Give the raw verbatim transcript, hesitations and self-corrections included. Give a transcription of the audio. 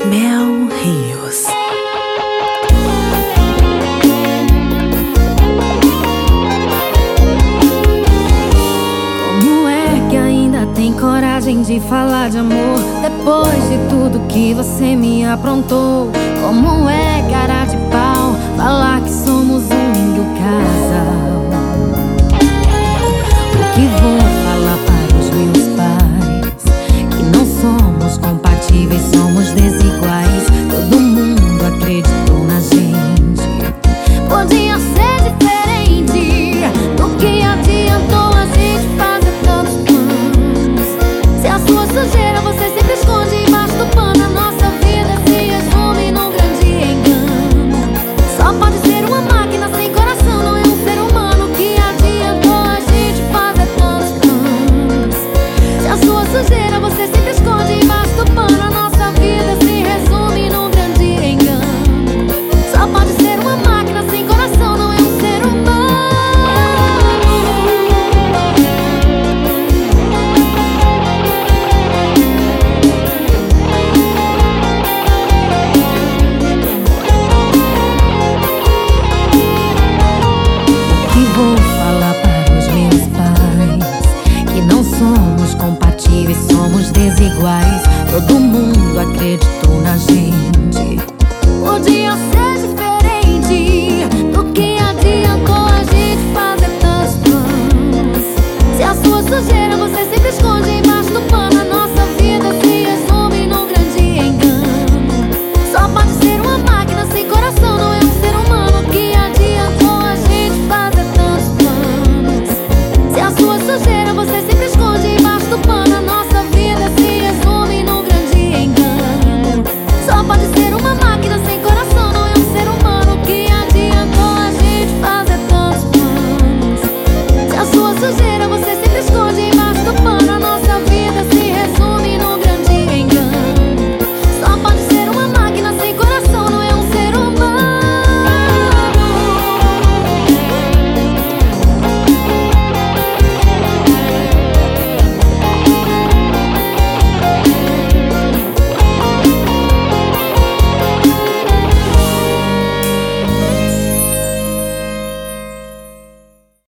Mel Rios. Como é que ainda tem coragem de falar de amor depois de tudo que você me aprontou? Como é, cara de pau, falar que somos um lindo casal? O que vou falar para os meus pais? Que não somos compatíveis, somos desiguais. Todo mundo acreditou na gente. Podia ser diferente. Do que adiantou a gente fazer tantos planos? Se a sua sujeira você sempre esconde embaixo do pano, a nossa vida se resume num grande engano. Só pode ser uma máquina sem coração, não é um ser humano. Que adiantou a gente fazer tantos planos? Se a sua sujeira você sempre esconde embaixo do pano, a nossa vida se resume num grande engano. Só pode ser uma máquina sem coração, não é um ser humano. O que vou falar para os meus pais? Que não somos compatíveis, somos desiguais. Todo mundo acreditou na gente. Podia ser